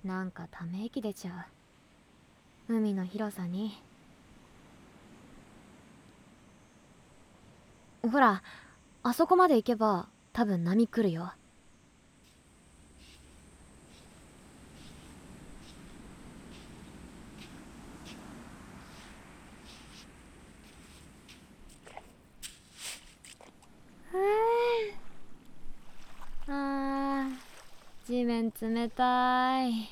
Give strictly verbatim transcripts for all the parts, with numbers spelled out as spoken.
なんかため息出ちゃう。海の広さに。ほら、あそこまで行けば多分波来るよ。あー、地面冷たい。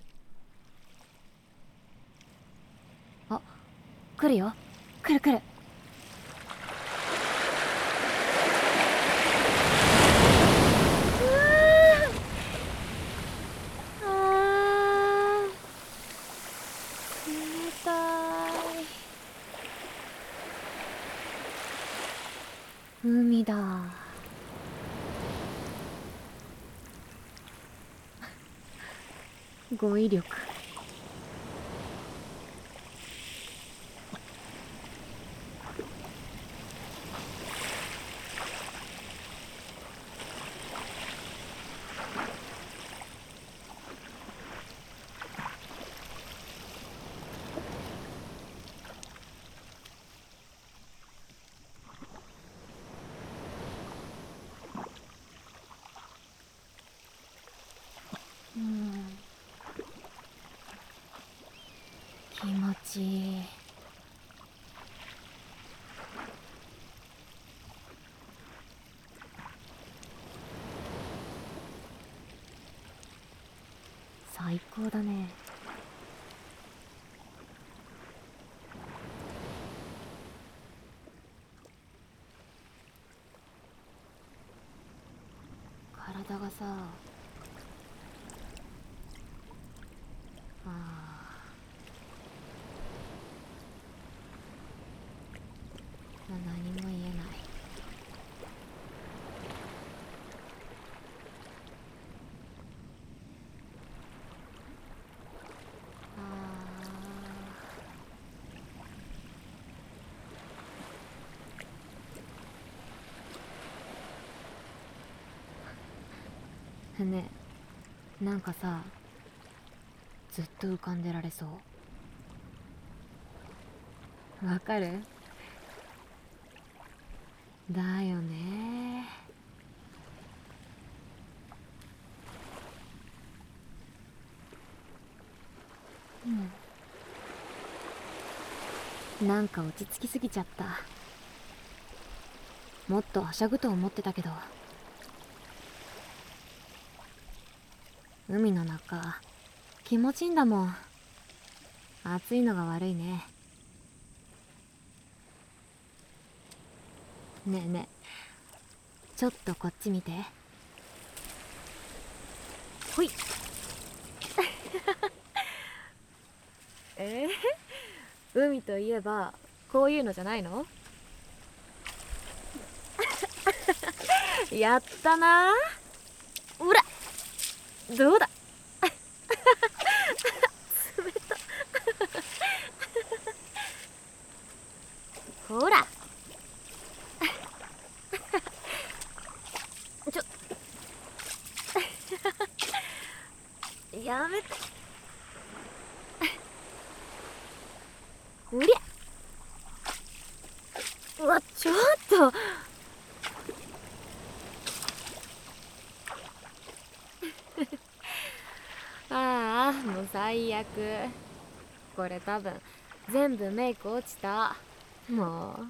あ、来るよ。来る来る。あー、冷たい。海だ。語彙力。うん、気持ちいい。最高だね。体がさ、あー、何も言えない。あーねえ、なんかさ、ずっと浮かんでられそう。わかる？だよね。うん、なんか落ち着きすぎちゃった。もっとはしゃぐと思ってたけど。海の中気持ちいいんだもん。暑いのが悪いね。ねえねえ、ちょっとこっち見て。ほい。えー、海といえばこういうのじゃないの？やったな。ほら、どうだ。冷た。ほら、ちょ、やめて。うりゃ、うわ、ちょっと。ああ、もう最悪。これ多分全部メイク落ちた。もう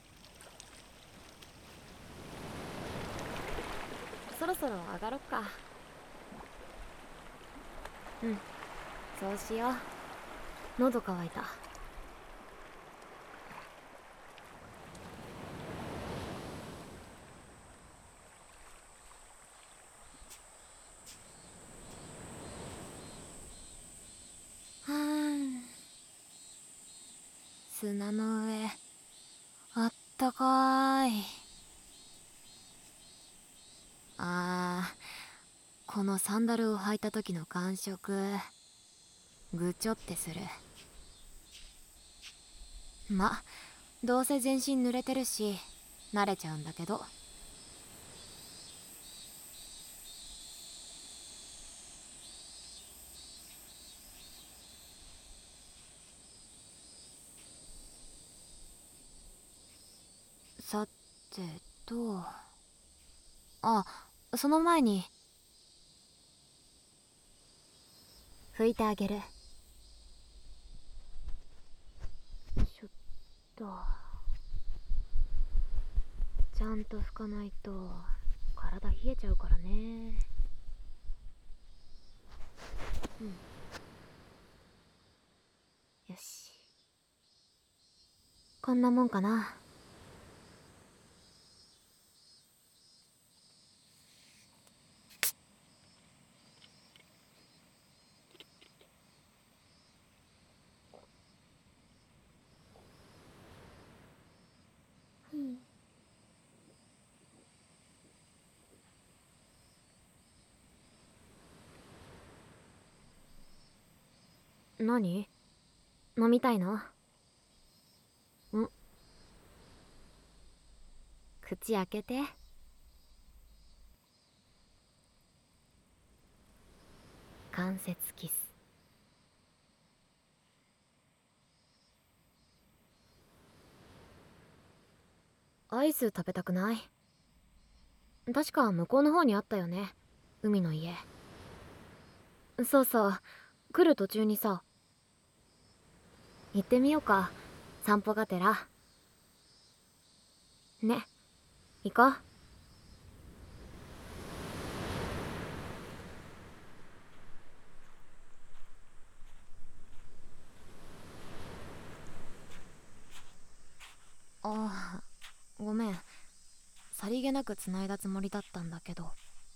そろそろ上がろっか。うん、そうしよう。喉乾いた。はーん、砂の上あったかい。あー、このサンダルを履いた時の感触、ぐちょってする。ま、どうせ全身濡れてるし慣れちゃうんだけど。 さてと、あ、その前に拭いてあげる。ちょっとちゃんと拭かないと体冷えちゃうからね。うん、よし、こんなもんかな。うん、何飲みたいの？ん、口開けて。関節キス。アイス食べたくない？確か向こうの方にあったよね、海の家。そうそう、来る途中にさ。行ってみようか、散歩がてら。ね、行こう。ああ、ごめん。さりげなく繋いだつもりだったんだけど。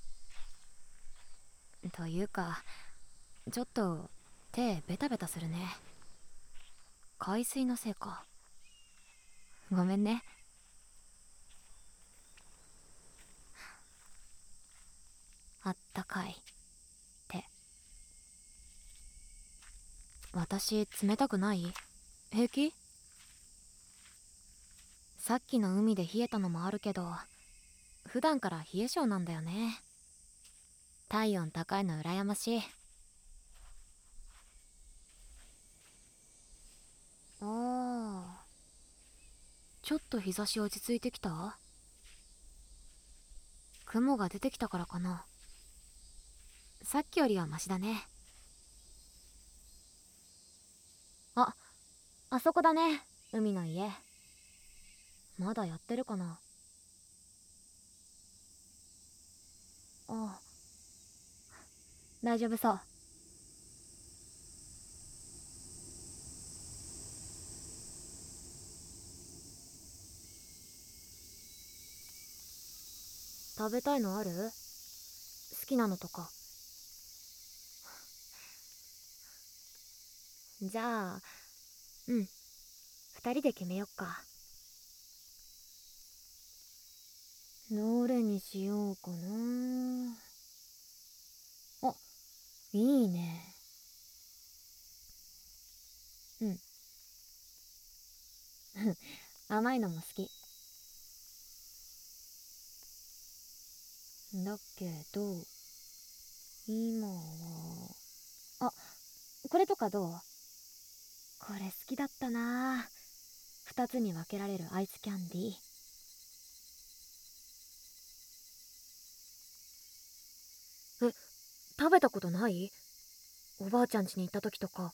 というか、ちょっと手ベタベタするね。海水のせいか。ごめんね。あったかい手。私冷たくない？平気？さっきの海で冷えたのもあるけど、普段から冷え性なんだよね。体温高いの羨ましい。ああ、ちょっと日差し落ち着いてきた？雲が出てきたからかな。さっきよりはマシだね。あ、あそこだね、海の家。まだやってるかな。あ、大丈夫そう。食べたいのある？好きなのとか。じゃあ、うん、二人で決めよっか。どれにしようかな。あ、いいね。うん。甘いのも好き。だけど、今は、あ、これとかどう？これ好きだったな。二つに分けられるアイスキャンディー。え、食べたことない？おばあちゃん家に行った時とか。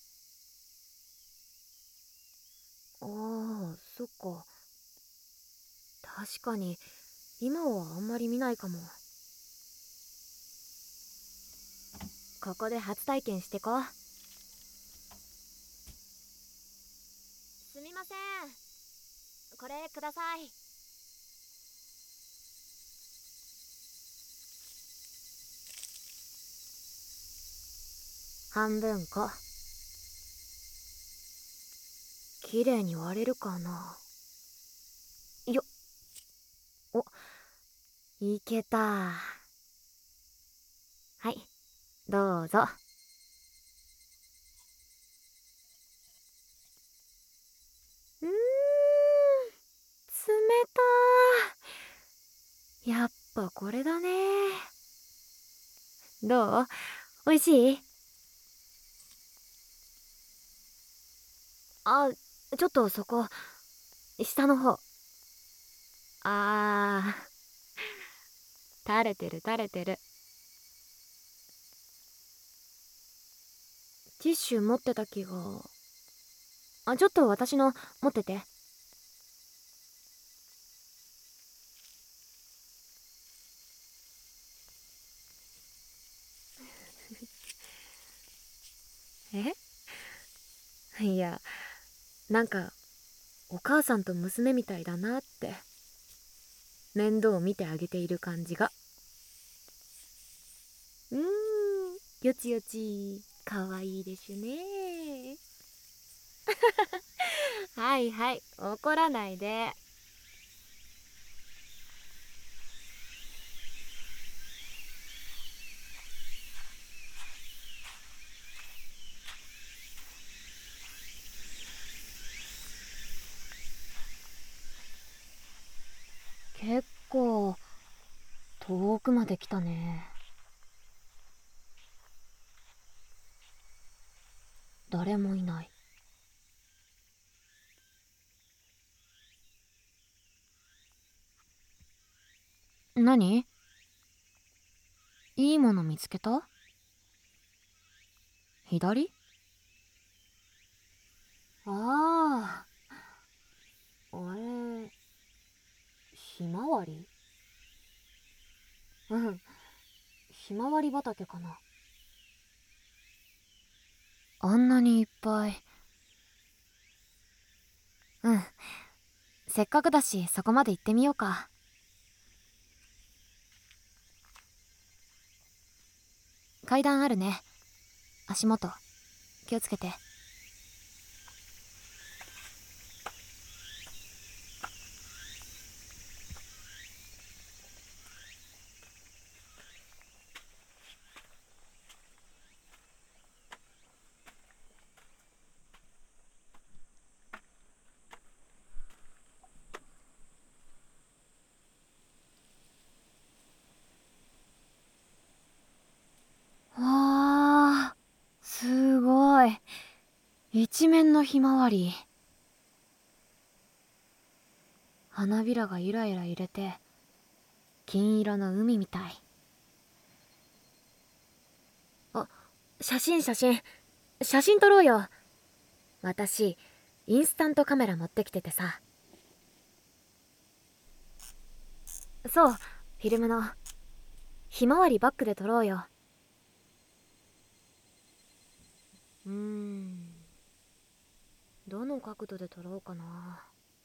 ああ、そっか。確かに今はあんまり見ないかも。ここで初体験してこ。すみません、これください。半分こ。綺麗に割れるかな。よっ。お、いけた。はい、どうぞ。うーん、冷た。やっぱこれだね。どう？おいしい？あ、ちょっとそこ、下の方。 あー、垂れてる垂れてる。ティッシュ持ってた気が。あ、ちょっと私の持ってて。えいや、なんかお母さんと娘みたいだなって。面倒を見てあげている感じが。うーん、よちよちかわいいですね。はいはい、怒らないで。結構遠くまで来たね。誰もいない。何？いいもの見つけた？左？ああ、あれ、ひまわり？うん、ひまわり畑かな。あんなにいっぱい。うん、せっかくだしそこまで行ってみようか。階段あるね。足元気をつけて。わあ、すごい。一面のひまわり。花びらがゆらゆら揺れて金色の海みたい。あ、写真写真写真撮ろうよ。私インスタントカメラ持ってきててさ。そう、フィルムの。ひまわりバックで撮ろうよ。うーん、どの角度で撮ろうかな。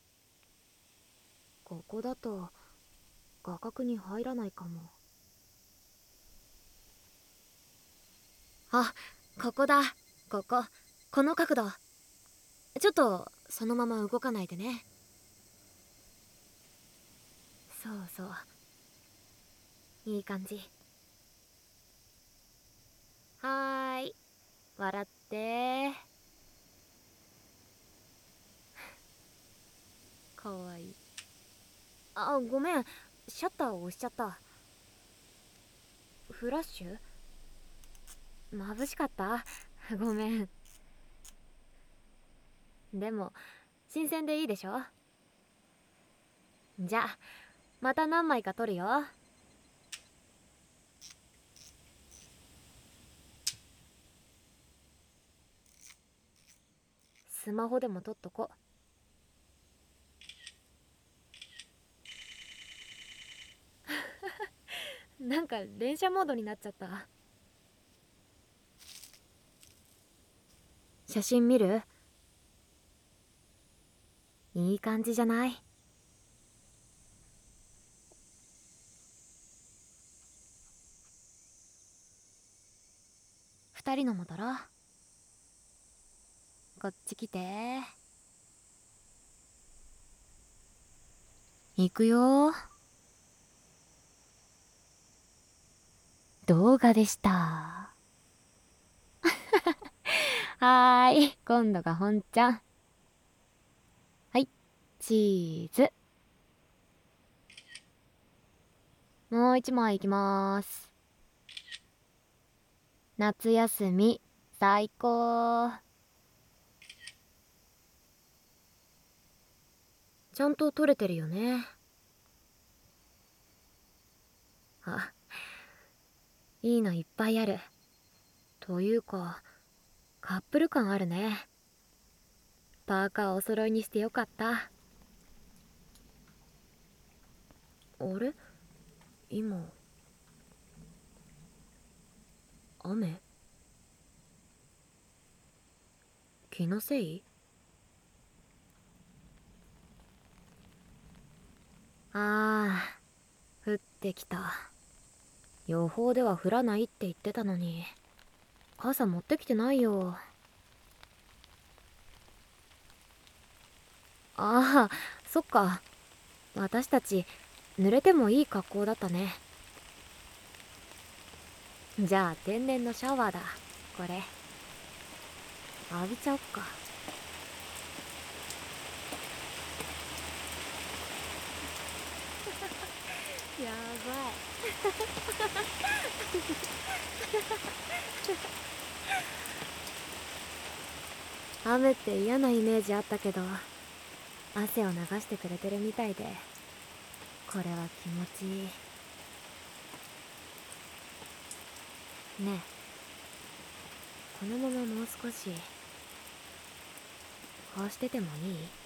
ここだと画角に入らないかも。あ、ここだ。ここ、この角度。ちょっとそのまま動かないでね。そうそう、いい感じ。はーい、笑って。かわいい。あ、ごめん、シャッターを押しちゃった。フラッシュ？眩しかった？ごめん。でも新鮮でいいでしょ。じゃあまた何枚か撮るよ。スマホでも撮っとこ。なんか連写モードになっちゃった。写真見る？いい感じじゃない？二人のも撮ろう。こっち来て。行くよ。動画でした。はーい、今度が本ちゃん。はい、チーズ。もう一枚いきまーす。夏休み最高。ちゃんと撮れてるよね。 あ、いいのいっぱいある。というかカップル感あるね。パーカーお揃いにしてよかった。あれ、今雨？気のせい？ああ、降ってきた。予報では降らないって言ってたのに、傘持ってきてないよ。ああ、そっか。私たち濡れてもいい格好だったね。じゃあ天然のシャワーだ。これ浴びちゃおっか。やばい。雨って嫌なイメージあったけど、汗を流してくれてるみたいで、これは気持ちいい。ねえ、このままもう少しこうしててもいい？